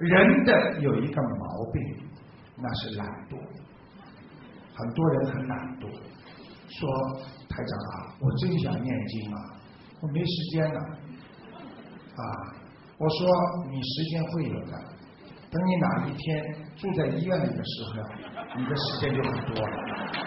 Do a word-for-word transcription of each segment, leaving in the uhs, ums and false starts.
人的有一个毛病，那是懒惰。很多人很懒惰，说台长啊，我真想念经啊，我没时间了啊。我说你时间会有的，等你哪一天住在医院里的时候，你的时间就很多了。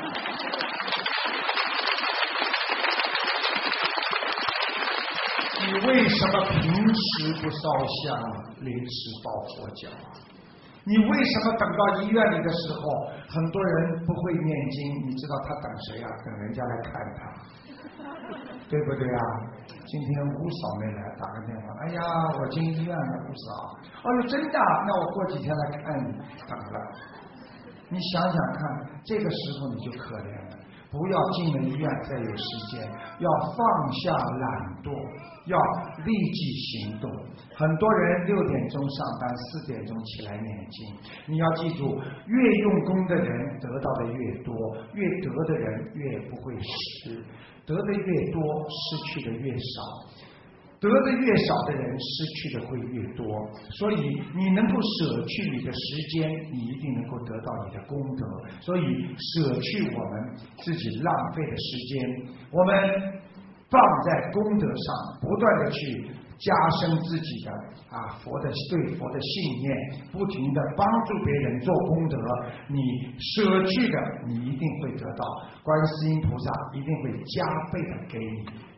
你为什么平时不烧香，临时抱佛脚啊？你为什么等到医院里的时候，很多人不会念经？你知道他等谁啊？等人家来看他，对不对啊？今天吴嫂妹来打个电话，哎呀，我进医院了，吴嫂。哦哟，真的？那我过几天来看你。等了，你想想看，这个时候你就可怜了。不要进了医院再有时间，要放下懒惰，要立即行动。很多人六点钟上班，四点钟起来念经。你要记住，越用功的人得到的越多，越得的人越不会失，得的越多，失去的越少。得的越少的人，失去的会越多。所以你能够舍去你的时间，你一定能够得到你的功德。所以舍去我们自己浪费的时间，我们放在功德上，不断的去加深自己的啊佛的对佛的信念，不停的帮助别人做功德。你舍去的，你一定会得到，观世音菩萨一定会加倍的给你。